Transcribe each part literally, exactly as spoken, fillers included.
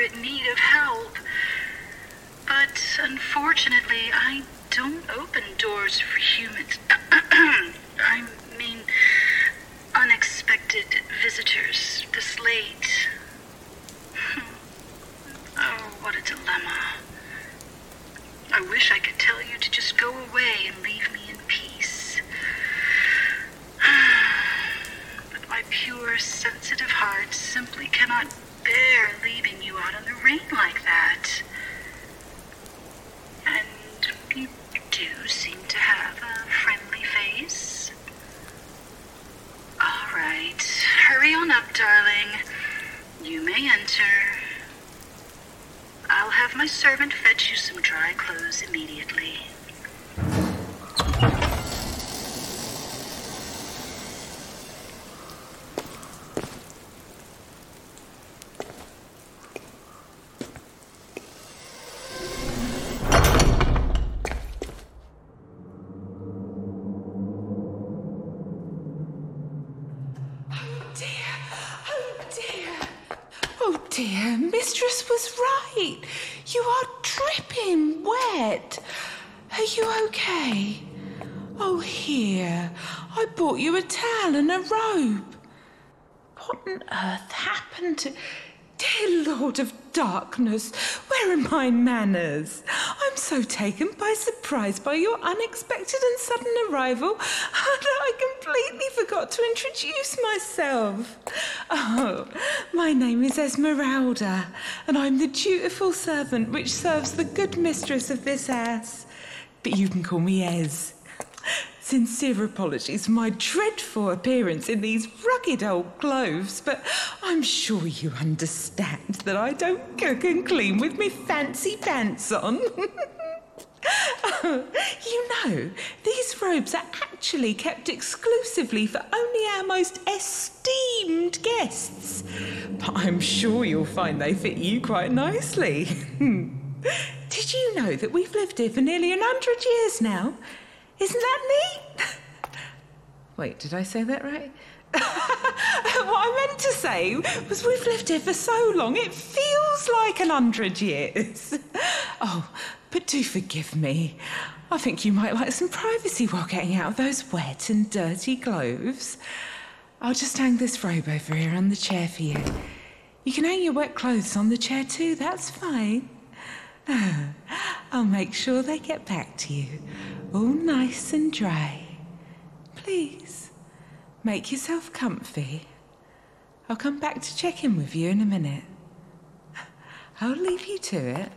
desperate need of help. But unfortunately, I don't open doors for humans. I mean, unexpected visitors this late. Oh, what a dilemma. I wish I could tell you to just go away and leave me in peace. But my pure, sensitive heart simply cannot bear leaving you out in the rain like that. And you do seem to have a friendly face. All right, hurry on up, darling. You may enter. I'll have my servant fetch you some dry clothes immediately. Dear, Mistress was right. You are dripping wet. Are you okay? Oh, here. I bought you a towel and a robe. What on earth happened to... Dear Lord of Darkness, where are my manners? I'm so taken by surprise by your unexpected and sudden arrival that I completely forgot to introduce myself. Oh, my name is Esmeralda, and I'm the dutiful servant which serves the good mistress of this house. But you can call me Ez. Sincere apologies for my dreadful appearance in these rugged old clothes, but I'm sure you understand that I don't cook and clean with me fancy pants on. You know, these robes are actually kept exclusively for only our most esteemed guests. But I'm sure you'll find they fit you quite nicely. Did you know that we've lived here for nearly a hundred years now? Isn't that neat? Wait, did I say that right? What I meant to say was we've lived here for so long, it feels like an hundred years. Oh, but do forgive me. I think you might like some privacy while getting out of those wet and dirty clothes. I'll just hang this robe over here on the chair for you. You can hang your wet clothes on the chair too, that's fine. I'll make sure they get back to you, all nice and dry. Please, make yourself comfy. I'll come back to check in with you in a minute. I'll leave you to it.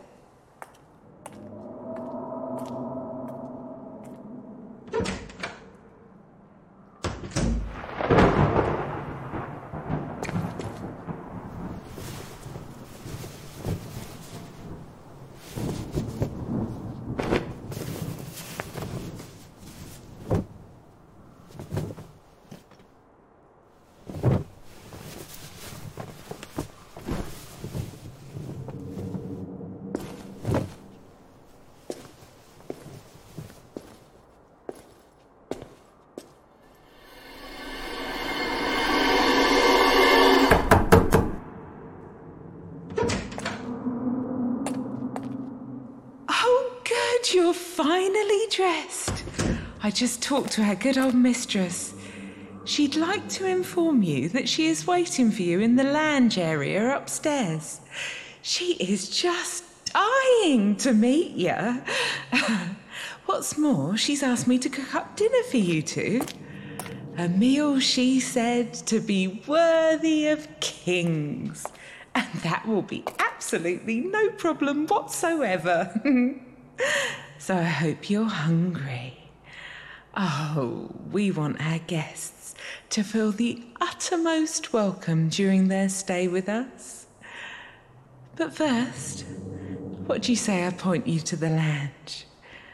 You're finally dressed. I just talked to our good old mistress. She'd like to inform you that she is waiting for you in the lounge area upstairs. She is just dying to meet you. What's more, she's asked me to cook up dinner for you two. A meal, she said, to be worthy of kings. And that will be absolutely no problem whatsoever. So I hope you're hungry. Oh, we want our guests to feel the uttermost welcome during their stay with us. But first, what do you say I point you to the lounge?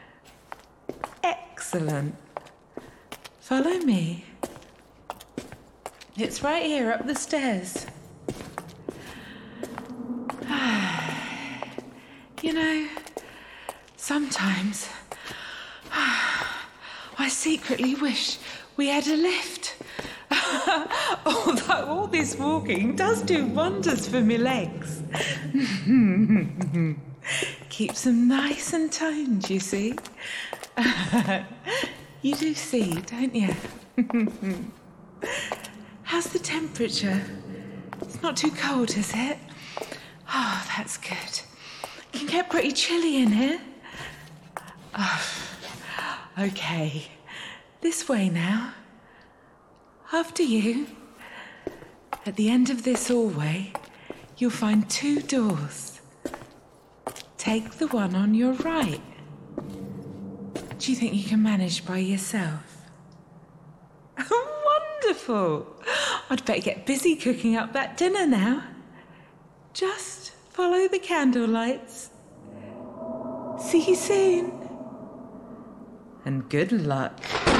Excellent. Follow me. It's right here up the stairs. You know, sometimes I secretly wish we had a lift. Although all this walking does do wonders for my legs. Keeps them nice and toned, you see. You do see, don't you? How's the temperature? It's not too cold, is it? Oh, that's good. It can get pretty chilly in here. Oh, okay. This way now. After you. At the end of this hallway, you'll find two doors. Take the one on your right. Do you think you can manage by yourself? Wonderful! I'd better get busy cooking up that dinner now. Just follow the candle lights. See you soon. And good luck.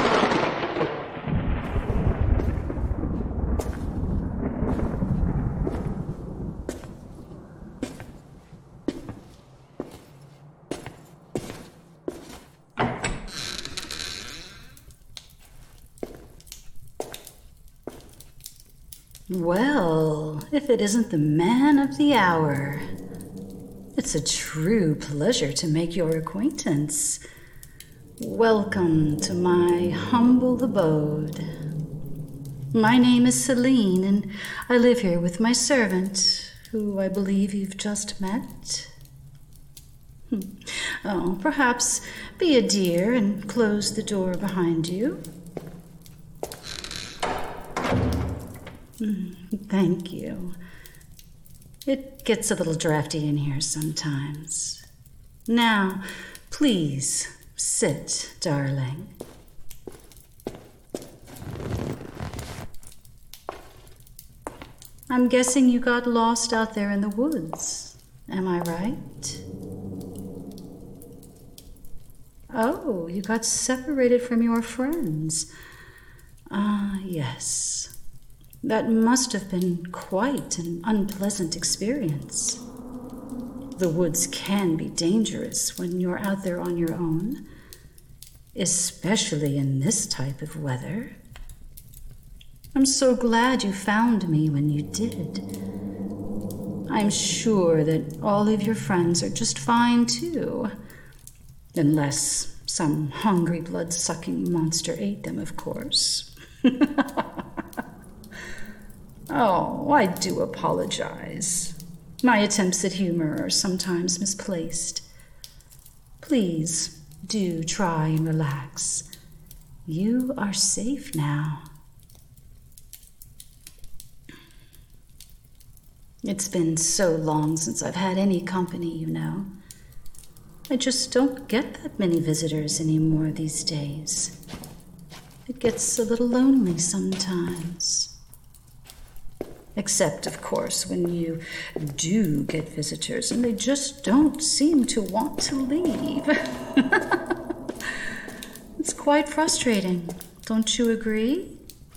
Well, if it isn't the man of the hour. It's a true pleasure to make your acquaintance. Welcome to my humble abode. My name is Celine, and I live here with my servant, who I believe you've just met. Oh, perhaps be a dear and close the door behind you. Thank you. It gets a little drafty in here sometimes. Now, please sit, darling. I'm guessing you got lost out there in the woods. Am I right? Oh, you got separated from your friends. Ah, yes. That must have been quite an unpleasant experience. The woods can be dangerous when you're out there on your own, especially in this type of weather. I'm so glad you found me when you did. I'm sure that all of your friends are just fine too, unless some hungry blood-sucking monster ate them, of course. Oh, I do apologize. My attempts at humor are sometimes misplaced. Please do try and relax. You are safe now. It's been so long since I've had any company, you know. I just don't get that many visitors anymore these days. It gets a little lonely sometimes. Except, of course, when you do get visitors and they just don't seem to want to leave. It's quite frustrating, don't you agree?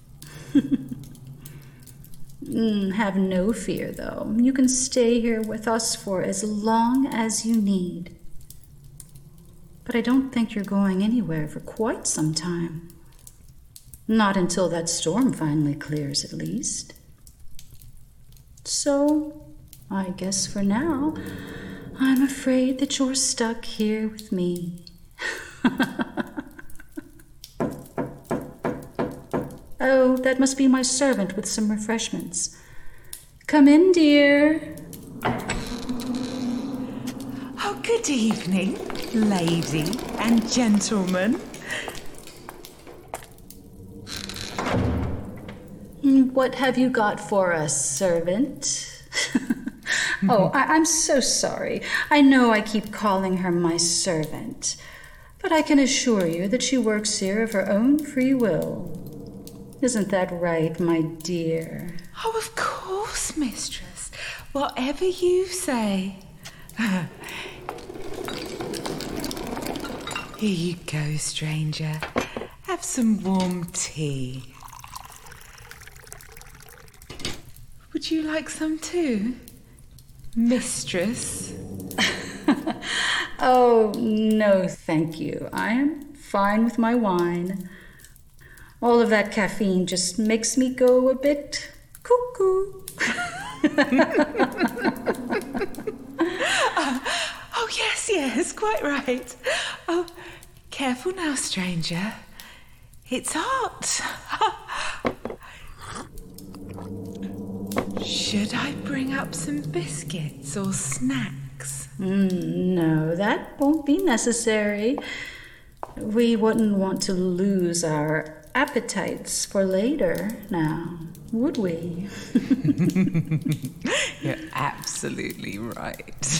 mm, have no fear, though. You can stay here with us for as long as you need. But I don't think you're going anywhere for quite some time. Not until that storm finally clears, at least. So, I guess for now, I'm afraid that you're stuck here with me. Oh, that must be my servant with some refreshments. Come in, dear. Oh, good evening, lady and gentleman. What have you got for us, servant? Oh, I- I'm so sorry. I know I keep calling her my servant, but I can assure you that she works here of her own free will. Isn't that right, my dear? Oh, of course, mistress. Whatever you say. Here you go, stranger. Have some warm tea. Would you like some too, mistress? Oh, no, thank you. I am fine with my wine. All of that caffeine just makes me go a bit cuckoo. uh, oh, yes, yes, quite right. Oh, careful now, stranger. It's hot. Should I bring up some biscuits or snacks? Mm, no, that won't be necessary. We wouldn't want to lose our appetites for later now, would we? You're absolutely right.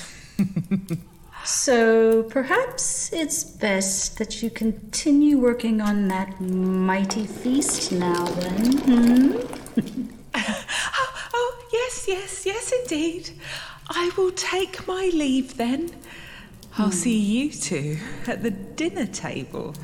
So perhaps it's best that you continue working on that mighty feast now then, hmm? oh, oh, yes, yes, yes, indeed. I will take my leave then. I'll hmm. see you two at the dinner table.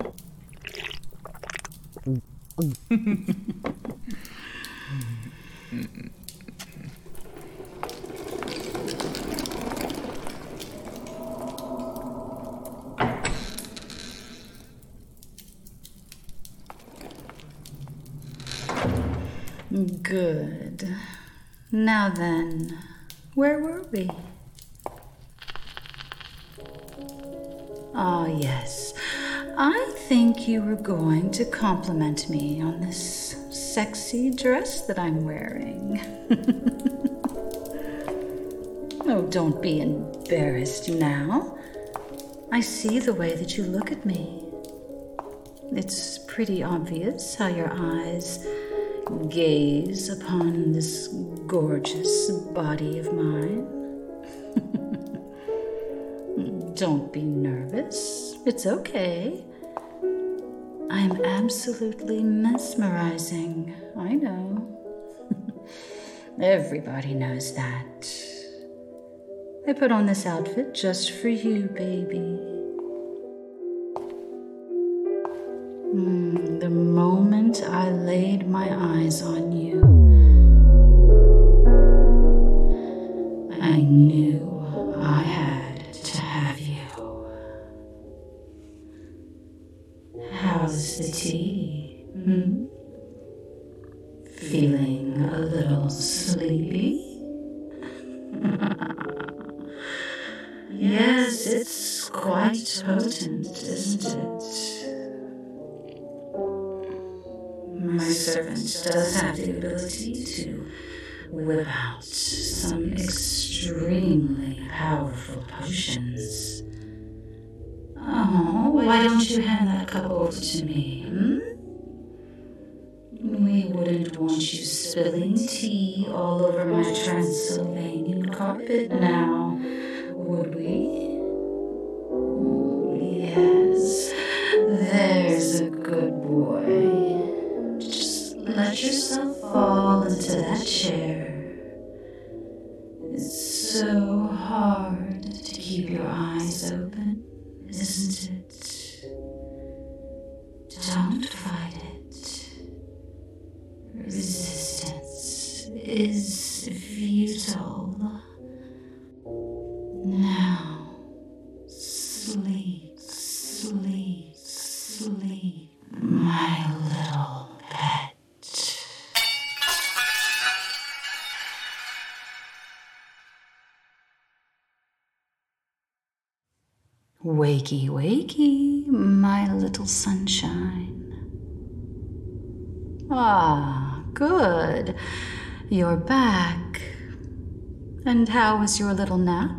Good. Now then, where were we? Ah, yes. I think you were going to compliment me on this sexy dress that I'm wearing. Oh, don't be embarrassed now. I see the way that you look at me. It's pretty obvious how your eyes gaze upon this gorgeous body of mine. Don't be nervous. It's okay. I'm absolutely mesmerizing. I know. Everybody knows that. I put on this outfit just for you, baby. Mm, the moment I laid my eyes on you, I knew I had to have you. How's the tea? Hmm? Feeling a little sleepy? Yes, it's quite potent, isn't it? My servant does have the ability to whip out some extremely powerful potions. Oh, why don't you hand that cup over to me, hmm? We wouldn't want you spilling tea all over my Transylvanian carpet now, would we? Oh, yes, there's a good boy. Just let yourself fall into that chair. It's so hard to keep your eyes open, isn't it? Don't fight it. Resistance is futile. Now, sleep, sleep, sleep, my little pet. Wakey, wakey, my little sunshine. Ah, good. You're back. And how was your little nap?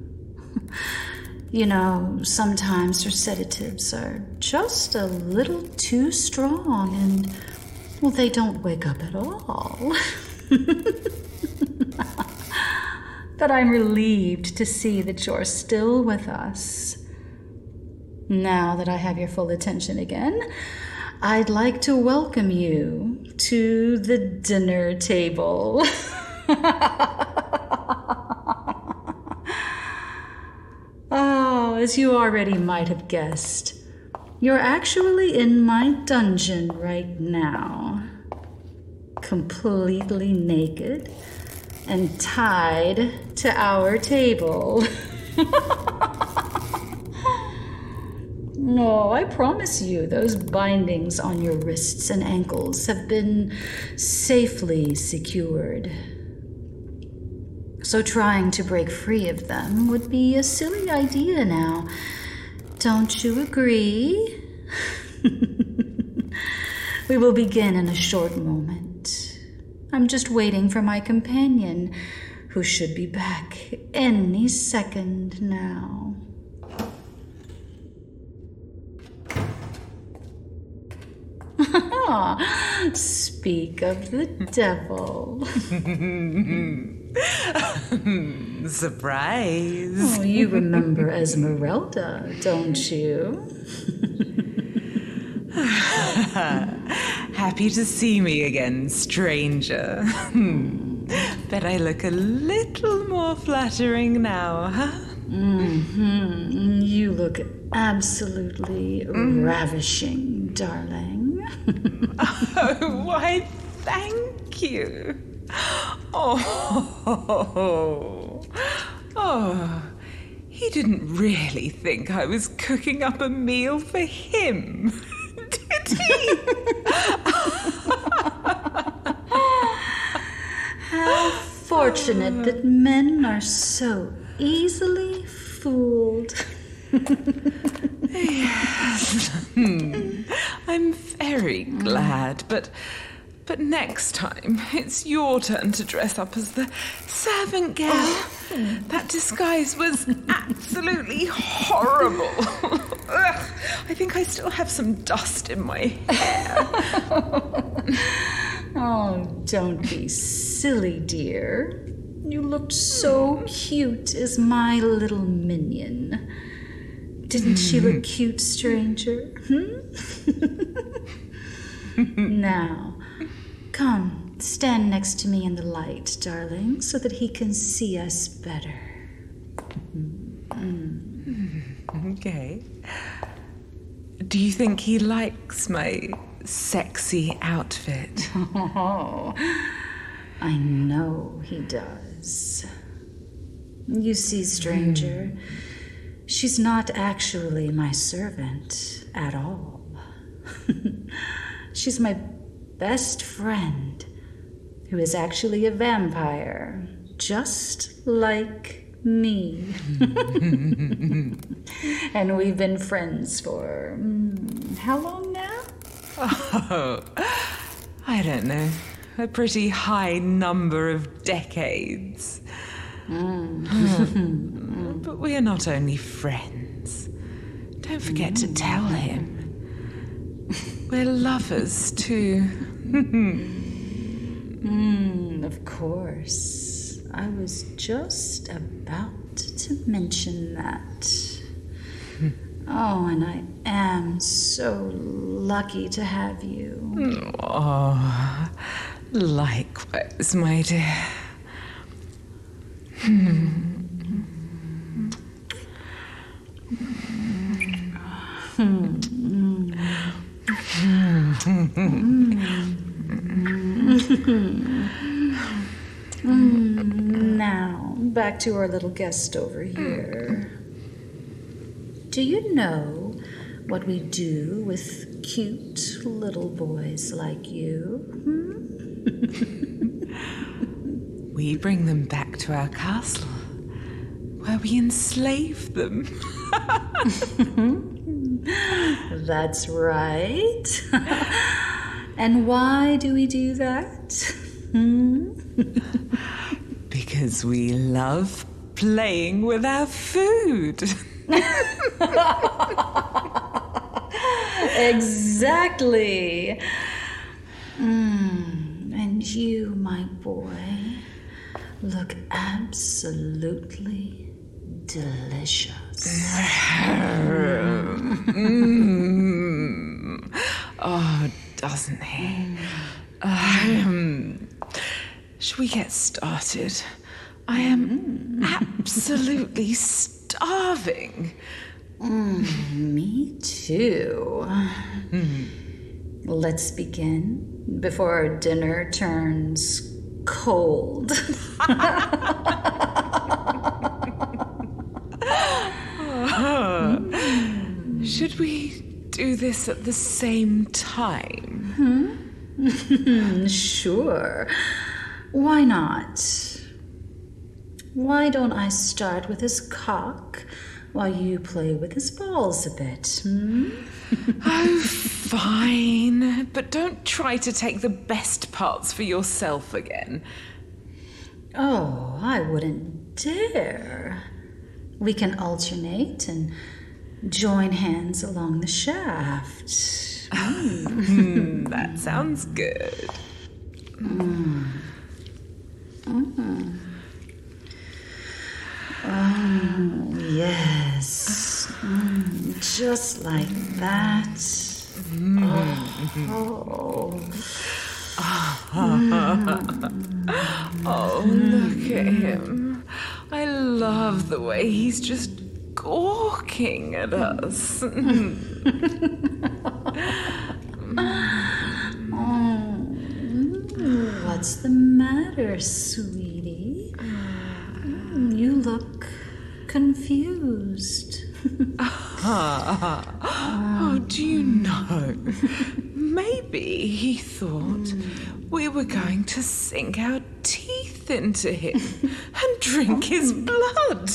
You know, sometimes your sedatives are just a little too strong and, well, they don't wake up at all. But I'm relieved to see that you're still with us. Now that I have your full attention again, I'd like to welcome you to the dinner table. Oh, as you already might have guessed, you're actually in my dungeon right now. Completely naked and tied to our table. No, I promise you, those bindings on your wrists and ankles have been safely secured. So trying to break free of them would be a silly idea now. Don't you agree? We will begin in a short moment. I'm just waiting for my companion, who should be back any second now. Speak of the devil. Surprise. Oh, you remember Esmeralda, don't you? Happy to see me again, stranger. Bet I look a little more flattering now, huh? Mm-hmm. You look absolutely mm. ravishing, darling. Oh, why, thank you. Oh, oh, he didn't really think I was cooking up a meal for him, did he? How fortunate that men are so easily fooled. Yes. I'm very glad, but but next time it's your turn to dress up as the servant girl. Oh. That disguise was absolutely horrible. Ugh, I think I still have some dust in my hair. Oh, don't be silly, dear. You looked so cute as my little minion. Didn't she look cute, stranger? Hmm? Now, come, stand next to me in the light, darling, so that he can see us better. Mm. Okay. Do you think he likes my sexy outfit? Oh, I know he does. You see, stranger, mm. she's not actually my servant at all. She's my best friend, who is actually a vampire, just like me. And we've been friends for mm, how long now? Oh, I don't know. A pretty high number of decades. Mm. But we are not only friends. Don't forget mm. to tell him. We're lovers, too. mm, of course. I was just about to mention that. Oh, and I am so lucky to have you. Oh, likewise, my dear. Hmm. Now, back to our little guest over here. Do you know what we do with cute little boys like you? Hmm? We bring them back to our castle, where we enslave them. That's right. And why do we do that? Hmm? Because we love playing with our food. Exactly. Mm, and you, my boy, look absolutely delicious. mm. Oh, doesn't he? Mm. Um, should we get started? I am mm. absolutely starving. Mm, me too. Mm. Let's begin before our dinner turns cold. mm. Should Could we do this at the same time? Hmm? Sure. Why not? Why don't I start with his cock while you play with his balls a bit, hmm? Oh, fine. But don't try to take the best parts for yourself again. Oh, I wouldn't dare. We can alternate and join hands along the shaft. Mm, that sounds good. Mm. Mm. Oh, yes. Mm, just like that. Mm. Oh. Mm. Oh, look at him. I love the way he's just gawking at us. Oh, what's the matter, sweetie? You look confused. Oh, do you know? Maybe he thought we were going to sink our teeth into him and drink his blood.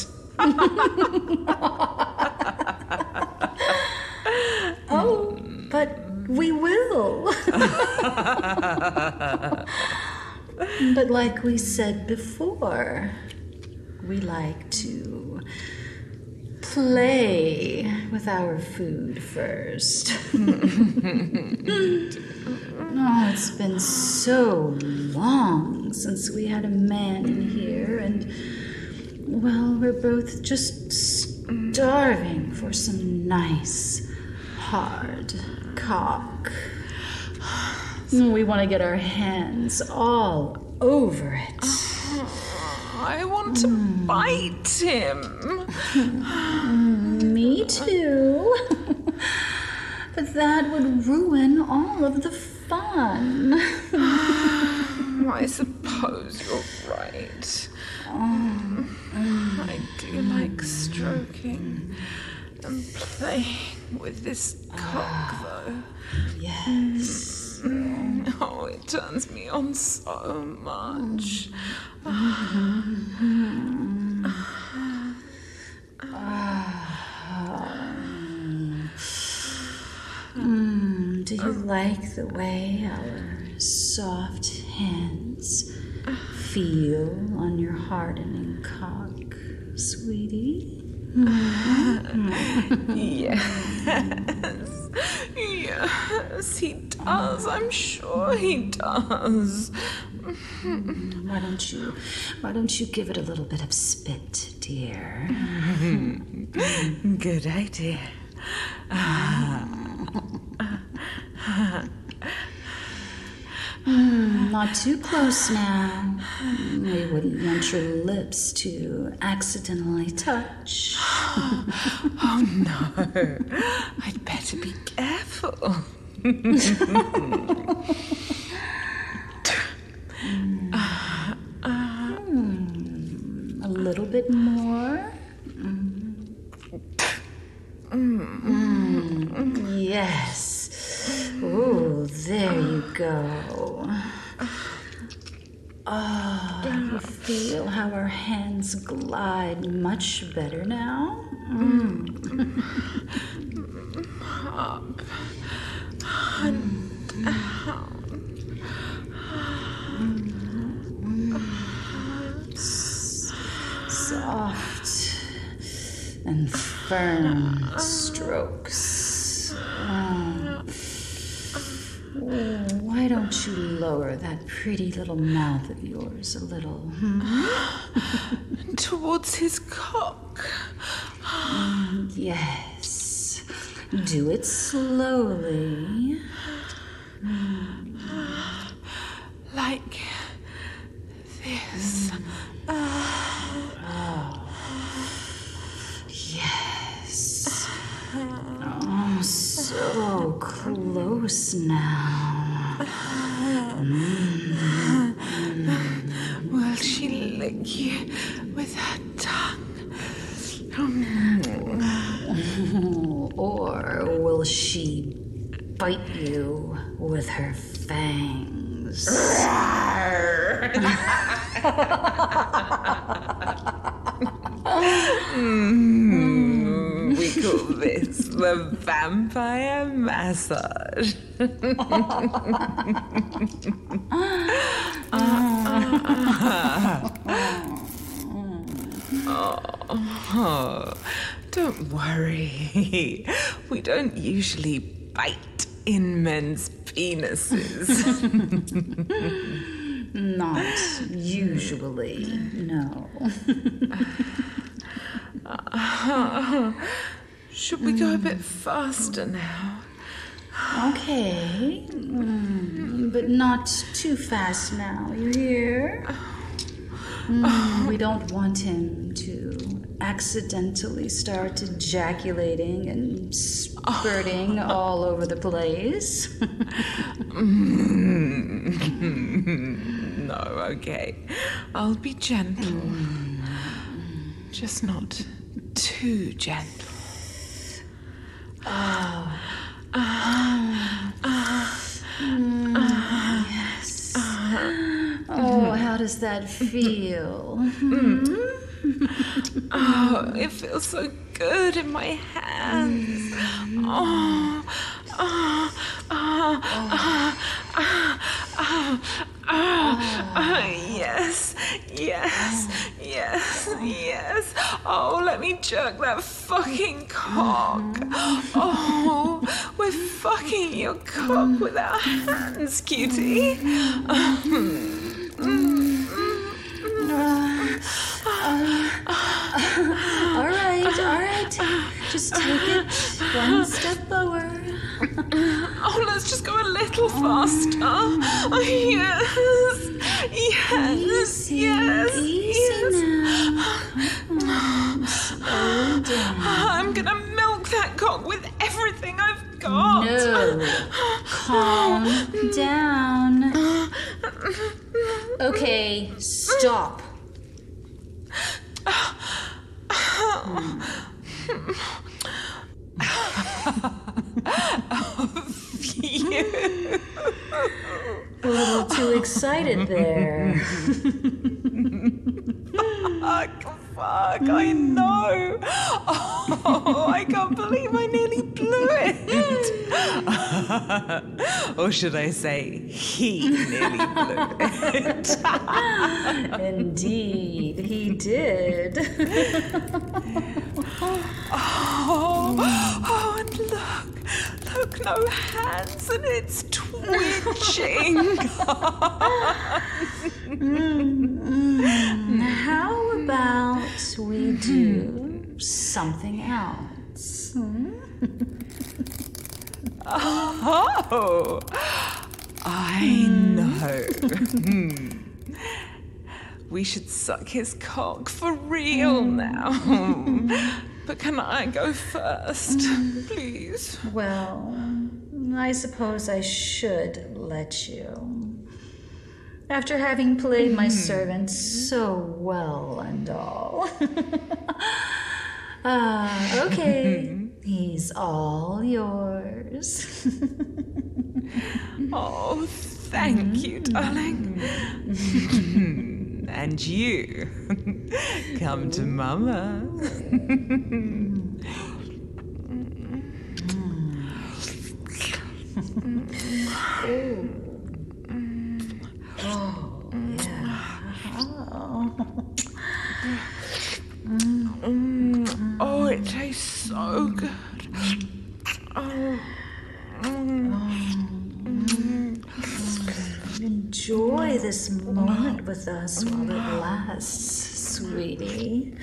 Oh, but we will. But like we said before, we like to play with our food first. Oh, it's been so long since we had a man in here, and, well, we're both just starving for some nice, hard cock. We want to get our hands all over it. I want to mm. bite him. Me too. But that would ruin all of the fun. I suppose you're right. Oh. I do like stroking and playing with this cock, though. Yes. Oh, it turns me on so much. Mm, do you like the way our soft hands feel on your hardening cock, sweetie? Yes. Yes, he does. I'm sure he does. Why don't you, why don't you give it a little bit of spit, dear? Good idea. Mm, not too close now. We wouldn't want your lips to accidentally touch. Oh no, I'd better be careful. mm. Mm, a little bit more. Mm. Mm. Yes. Oh, there you go. Oh, you feel how our hands glide much better now? Mm. Up and down. Soft and firm strokes. Oh. Oh, why don't you lower that pretty little mouth of yours a little? Hmm? Towards his cock. Mm, yes. Do it slowly. Mm. Like this. Mm. Oh. Yes. Oh, so close now. Mm. Will she lick you with her tongue? Or will she bite you with her fangs. mm, we call this the vampire massage. Oh, don't worry. We don't usually bite in men's penises. Not usually, no. uh, should we go a bit faster now? Okay, mm, but not too fast now, you hear? Mm, we don't want him to accidentally start ejaculating and spurting oh. all over the place. No, okay. I'll be gentle. Mm. Just not too gentle. Oh. Uh, uh, mm, uh, yes. Uh, oh, how does that feel? Mm. Oh, it feels so good in my hands. Oh, oh, oh, oh, oh, oh, oh, oh, yes, yes, yes, yes. Oh, let me jerk that fucking cock. Oh, we're fucking your cock with our hands, cutie. All right, all right. Just take it one step lower. Oh, let's just go a little faster. Oh, yes, yes, easy, yes, easy yes. Now. Slow down. I'm gonna milk that cock with everything I've got. No, calm down. Okay, stop. Hmm. A little too excited there. Fuck, fuck, I know. Oh, I can't believe I nearly blew it. Or should I say, he nearly blew it. Indeed, he did. Oh, oh, and look, look, no hands, and it's twitching. mm-hmm. How about we do something else? Hmm? Oh, I know. We should suck his cock for real now. But can I go first, please? Well, I suppose I should let you. After having played my servant so well and all. Ah, uh, okay. He's all yours. Oh, thank you, darling. And you, come to Mama. Oh, yeah. Oh. Oh, it tastes so good. Oh. Enjoy this moment with us while it lasts, sweetie.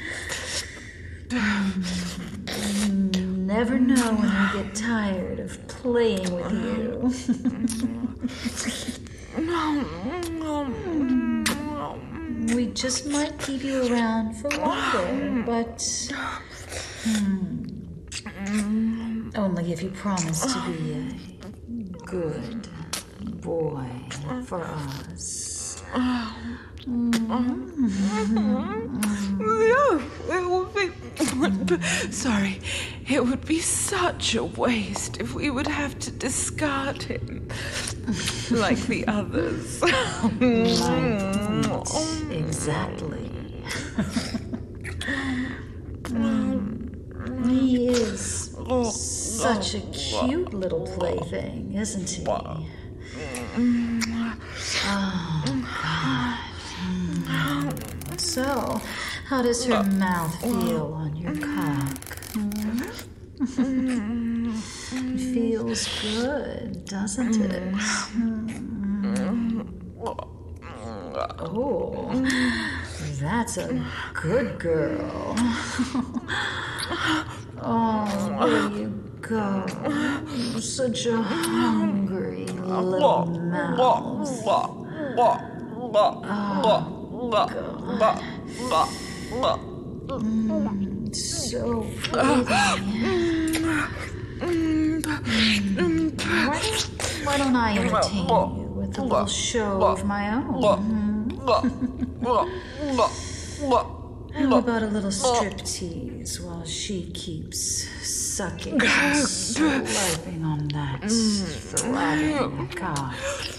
Never know when I get tired of playing with you. We just might keep you around for longer, but hmm, only if you promise to be a good boy for us. Mm-hmm. Yeah, it will be. Sorry, It would be such a waste if we would have to discard him like the others. My point. Exactly. He is such a cute little plaything, isn't he? Oh, God. So, how does her mouth feel on your cock? Hmm? It feels good, doesn't it? Oh, that's a good girl. Oh, there you go. Such a hungry little mouth. Mm, so pretty. Why, why don't I entertain you with a little show of my own? How about a little striptease while she keeps sucking and slurping on that throbbing cock?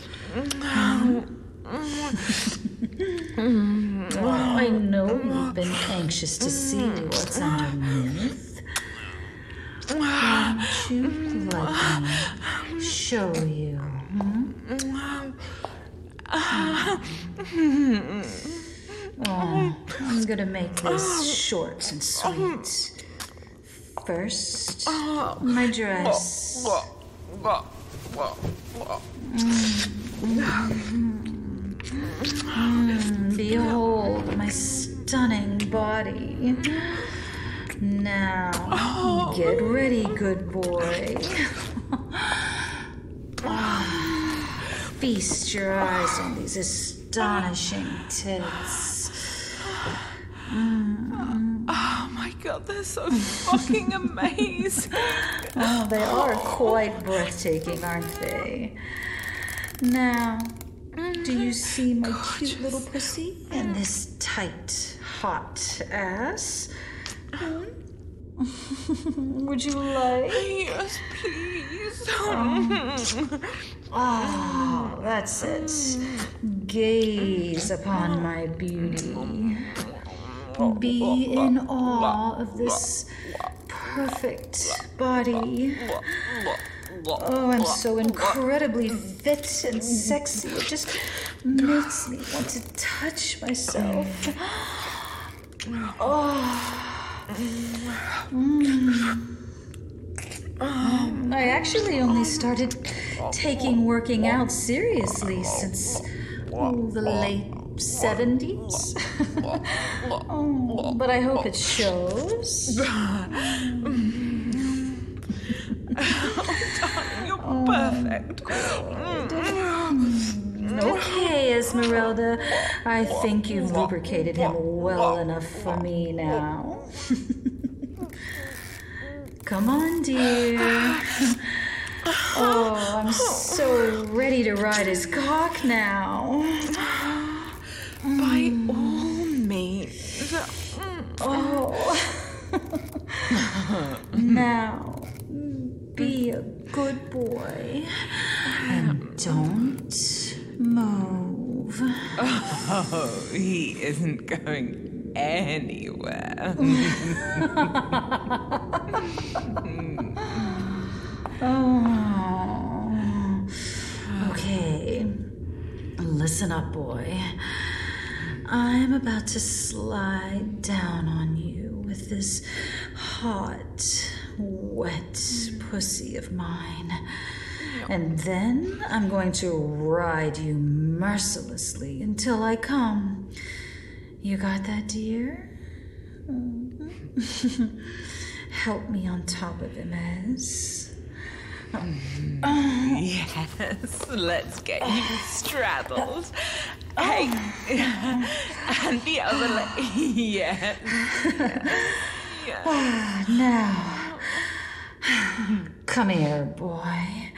Oh, I know you've been anxious to see what's underneath. Why don't you let me show you? Hmm? Oh, I'm gonna make this short and sweet. First, my dress. Mm, behold my stunning body. Now, get ready, good boy. Feast your eyes on these astonishing tits. Mm. Oh my God, they're so fucking amazing. Oh, they are quite breathtaking, aren't they? Now, do you see my Gorgeous. cute little pussy and this tight, hot ass? Would you like? Yes, please. Oh. Oh, that's it. Gaze upon my beauty. Be in awe of this perfect body. Oh, I'm so incredibly fit and sexy. It just makes me want to touch myself. Oh. Mm. Um, I actually only started taking working out seriously since oh, the late seventies. Oh, but I hope it shows. You're perfect. Okay, Esmeralda. I think you've lubricated him well enough for me now. Come on, dear. Oh, I'm so ready to ride his cock now. By all means. Oh. Now, be a good boy and don't move. Oh, he isn't going anywhere. Oh. Okay. Listen up, boy. I'm about to slide down on you with this hot, wet pussy of mine. And then I'm going to ride you mercilessly until I come. You got that, dear? Help me on top of him, Ez. Mm, uh, yes, let's get you straddled. Oh. Hey, and the other leg. Yes. Yes. Oh, now, come here, boy.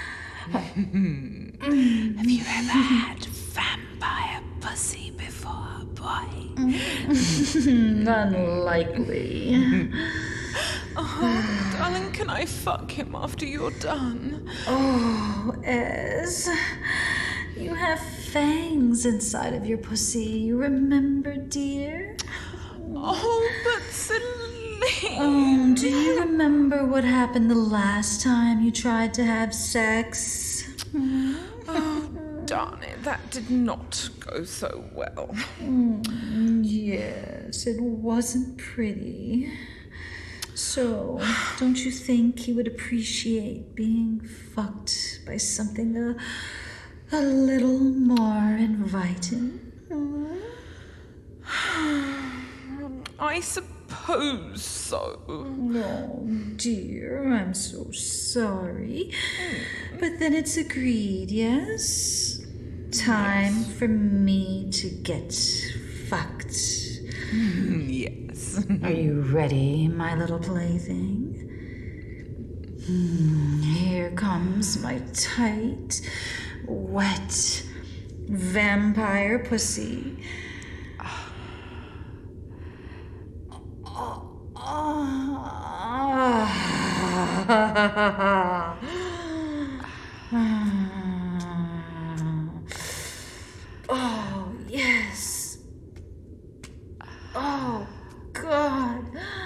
Have you ever had vampire pussy before, boy? Unlikely. Oh, darling, can I fuck him after you're done? Oh, Ez, you have fangs inside of your pussy. You remember, dear? Oh, but Celine. Oh, do you remember what happened the last time you tried to have sex? Oh, darn it, that did not go so well. Mm, yes, it wasn't pretty. So, don't you think he would appreciate being fucked by something a, a little more inviting? I suppose so. Oh, dear, I'm so sorry. But then it's agreed, yes? Time for me to get fucked. Yes. Are you ready, my little plaything? Hmm, here comes my tight, wet vampire pussy. Oh, yes. Oh, God.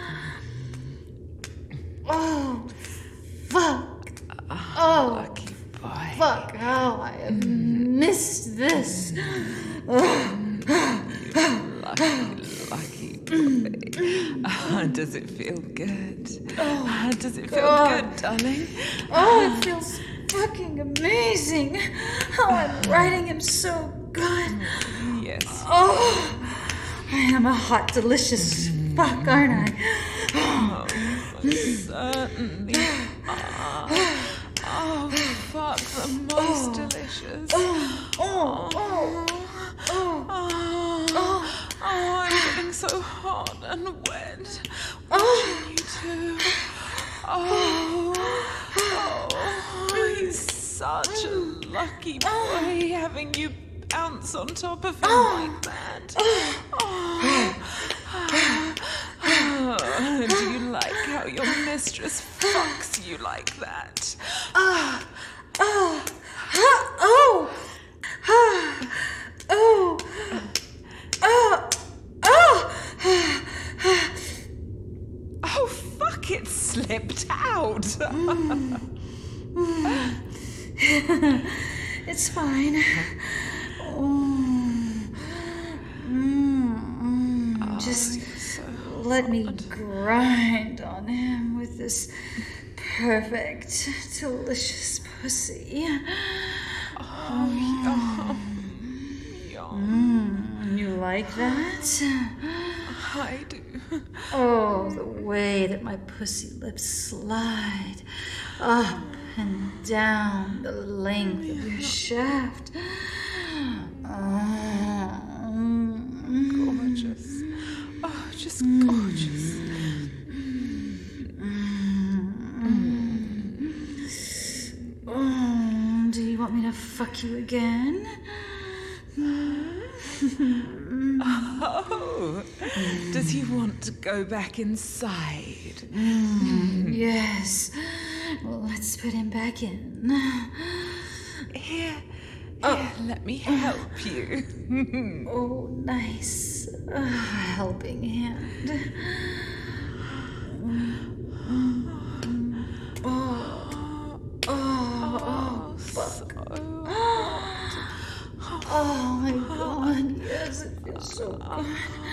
Oh, fuck. Oh, Lucky boy. fuck. How I have missed this. Lucky, lucky boy. Ah, does it feel good? Oh, Ah, does it feel God. good, darling? Oh, it feels fucking amazing. How I'm riding him so good. Yes. Oh, I am a hot, delicious fuck, aren't I? Oh, certainly are. Oh, fuck, the most delicious. Oh, oh, oh, oh, Oh, oh, oh, I'm getting so hot and wet. oh. You too. Oh, oh, he's such a lucky boy having you bounce on top of him like that. Oh. Oh, do you like how your mistress fucks you like that? Oh, oh, oh, oh, oh, oh, oh. Oh, fuck, it slipped out. It's fine. Oh. Mm, just so let me grind on him with this perfect, delicious pussy. Oh, Mm, you like that? I do. Oh, the way that my pussy lips slide up and down the length of your shaft. Oh, Gorgeous. Oh, just gorgeous. oh, do you want me to fuck you again? Oh, does he want to go back inside? Yes. Well, let's put him back in. Here, here, let me help you. Oh, nice. Uh, helping hand. Oh, oh, oh, fuck. Oh my God, yes, it feels so good.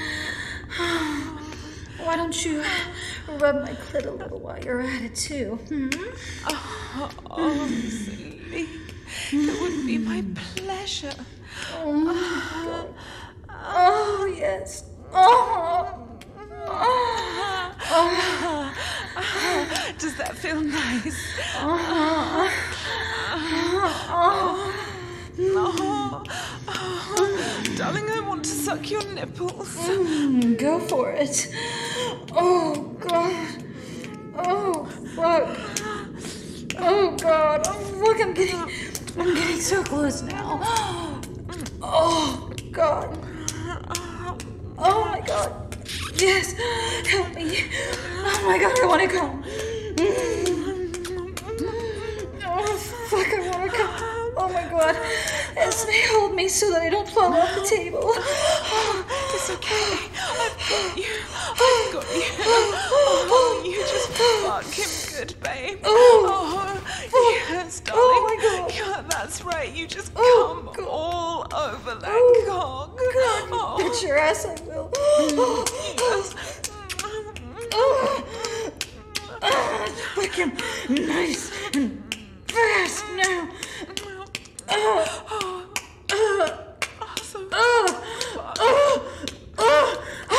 Why don't you rub my clit a little while you're at it too? Hmm? Oh, Celine, it would be my pleasure. Oh my God. Oh yes. Oh. Oh. Oh. Does that feel nice? Oh. Oh. Oh, oh, darling, I want to suck your nipples. Mm, go for it. Oh God. Oh fuck. Oh God. Oh look, I'm getting, I'm getting so close now. Oh God. Oh my God. Yes, help me. Oh my god, I want to come. Oh, fuck, I want to come. Oh my god. Esme, hold me so that I don't fall off the table. Oh, it's okay. I've got you. I've got you. Oh, you just fuck him good, babe. Oh, yes, darling. Oh my god. Yeah, that's right. You just Oh, come God. all over that Oh, cock. God, Oh, bet your ass I will. yes. Oh, oh, fuck him. Nice and fast now. Oh, Oh, oh, so oh, oh, oh.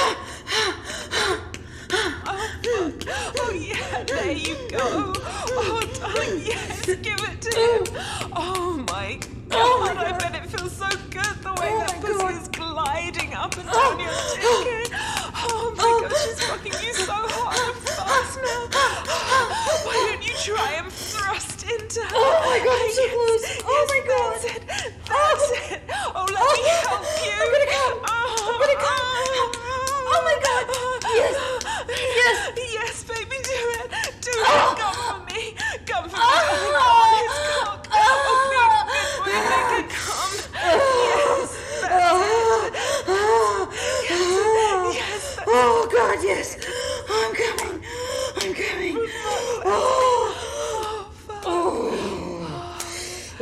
Oh, yeah, there you go. Oh, darling, yes, give it to him. Oh, my God. Oh, my I God. bet it feels so good the way Oh, that my pussy God. is gliding up and down Oh. your ticket. Oh, my Oh. God, she's fucking you so hard and fast now. Why don't you try and thrust into her? Oh, my God, I'm so Yes, close. Oh, yes, my God. That's it. That's it. Oh, let me help you. I'm gonna come. Oh, I'm gonna come. Oh, my God. Yes. Yes. Yes, baby, do it. Do Oh. it. Come for me. Come for me. Oh, come on his cock. Oh, good, good boy. Make it come. Yes, that's it. Yes, that's Oh, God, yes. I'm coming. I'm coming. Oh. oh, fuck. Oh.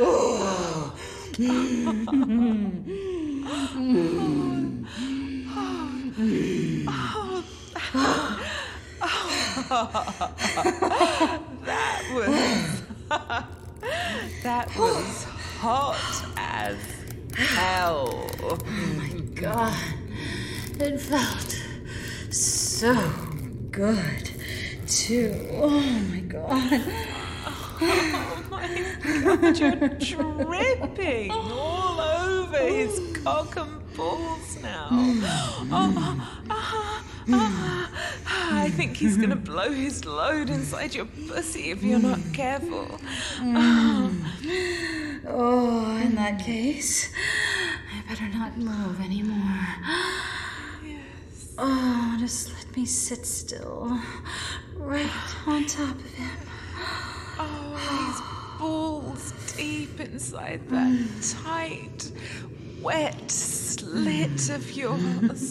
That was that was hot as hell. Oh, my God. It felt so good, too. Oh, my God. Oh my God, you're dripping all over his cock and balls now. Oh, ah, ah. I think he's gonna blow his load inside your pussy if you're not careful. Oh. Oh, in that case, I better not move anymore. Yes. Oh, just let me sit still, right on top of him. Oh, these balls deep inside that tight, wet slit of yours.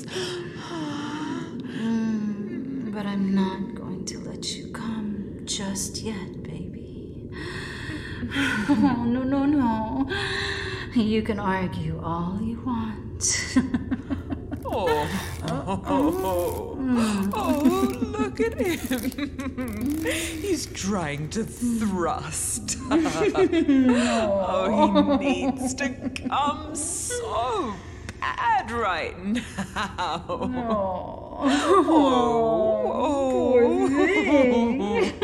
Mm, but I'm not going to let you come just yet, baby. Oh, no, no, no. You can argue all you want. Oh, oh, oh, look at him. He's trying to thrust. Oh, he needs to come so bad right now. Oh, Oh, poor thing.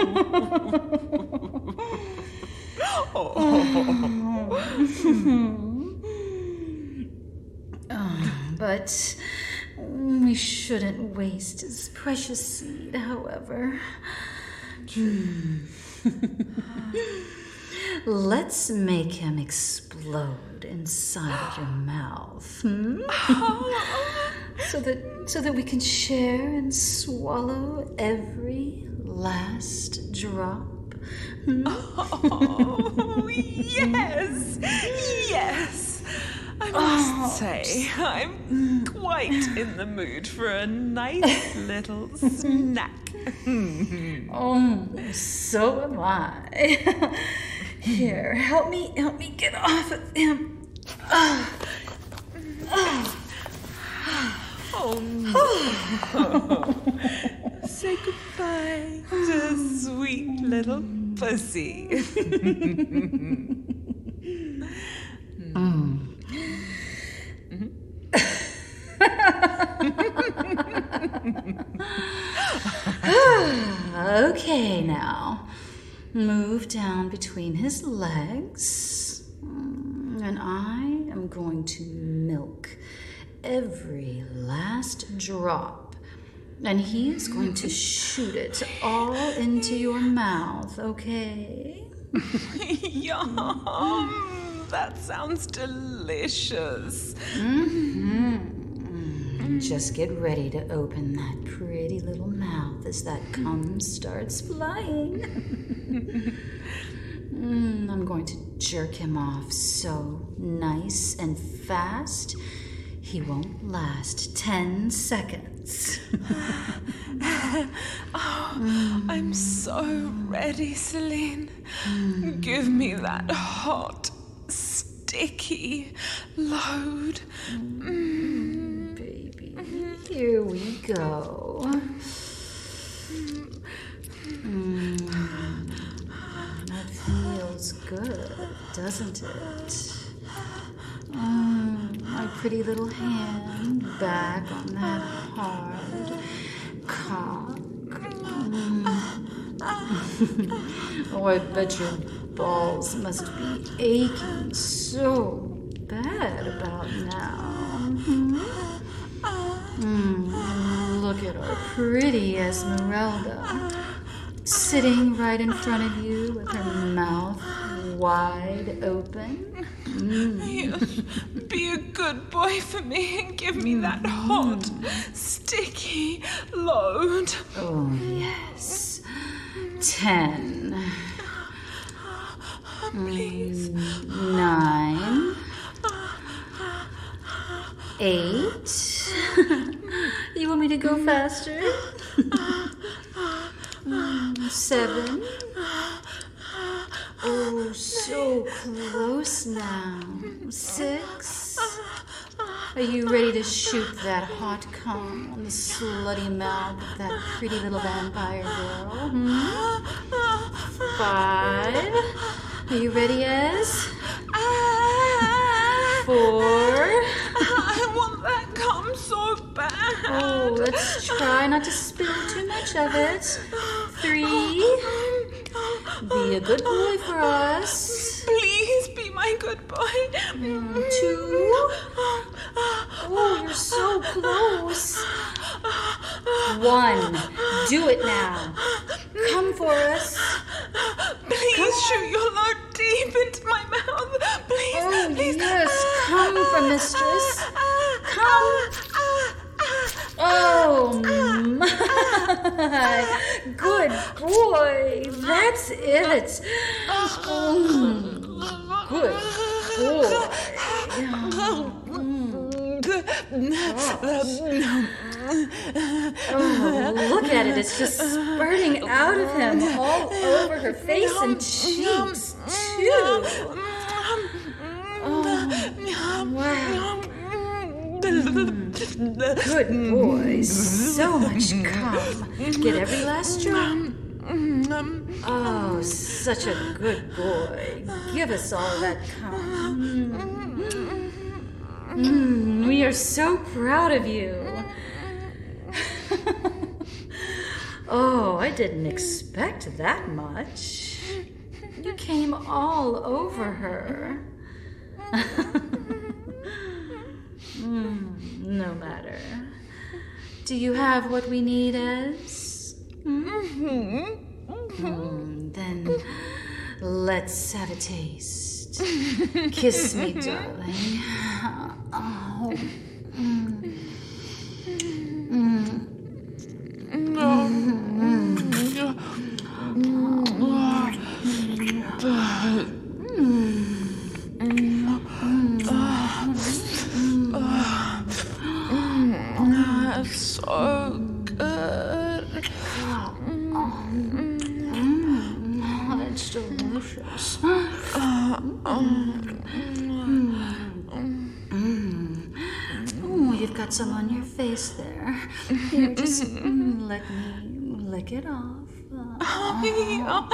Oh, but we shouldn't waste his precious seed, however. Let's make him explode inside of your mouth, hmm? so that so that we can share and swallow every last drop. Hmm? Oh, yes, yes. I must say, I'm quite in the mood for a nice little snack. Oh, so am I. Here, help me, help me get off of him. Ah. Ah. Oh, no. Say goodbye to sweet little pussy. Mm. Okay, now move down between his legs, and I am going to milk every last drop, and he is going to shoot it all into your mouth, okay? Yum! That sounds delicious. Mm-hmm. Just get ready to open that pretty little mouth as that cum starts flying. mm, I'm going to jerk him off so nice and fast, he won't last ten seconds. Oh, mm. I'm so ready, Celine. Mm. Give me that hot, sticky load. Mm. Baby, here we go. Mm. That feels good, doesn't it? Mm, my pretty little hand back on that hard cock. Mm. Oh, I bet your balls must be aching so bad about now. Mm-hmm. Mm, look at our pretty Esmeralda, sitting right in front of you with her mouth wide open. Mm. Yes. Be a good boy for me and give me that hot, sticky load. Oh, yes. Ten. Please. Mm, nine. Eight. You want me to go faster? mm, seven. Oh, so close now. Six. Are you ready to shoot that hot cum on the slutty mouth of that pretty little vampire girl? Hmm? Five. Are you ready, Ez? Four. I want that cum so bad. Oh, let's try not to spill too much of it. Three. Be a good boy for us. Please be my good boy. Mm, two. Oh, you're so close. One. Do it now. Come for us. Please come shoot your load deep into my mouth. Please. Oh, please. yes. Come for mistress. Come. Oh, my. Good boy. That's it. Mm, good boy. Oh, look at it. It's just spurting out of him all over her face and cheeks, too. Oh, wow. Mm. Good boy. So much cum. Get every last drop. Oh, such a good boy. Give us all that cum. Mm, we are so proud of you. Oh, I didn't expect that much. You came all over her. mm, no matter. Do you have what we need, Ez? Mm-hmm. Mm, then let's have a taste. Kiss me, darling. Oh. Mm. Mm. That's so good. It's delicious. Oh, you've got some on your face there. Here, just mm, let me lick it off. Oh,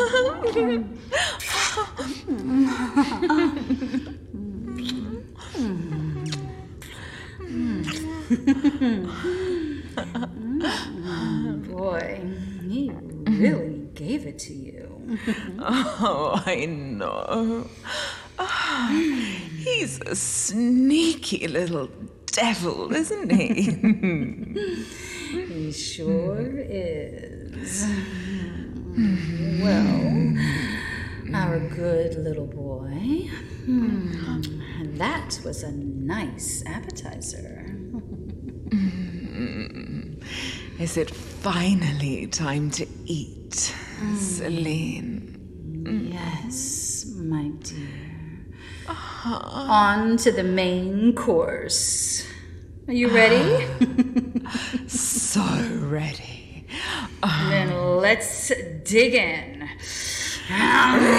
boy, he really gave it to you. Oh, I know. Oh, he's a sneaky little devil, isn't he? He sure is. Well, our good little boy. Hmm, that was a nice appetizer. Mm. Is it finally time to eat, mm. Celine? Mm. Yes, my dear. Uh-huh. On to the main course. Are you ready? So ready. Then let's dig in.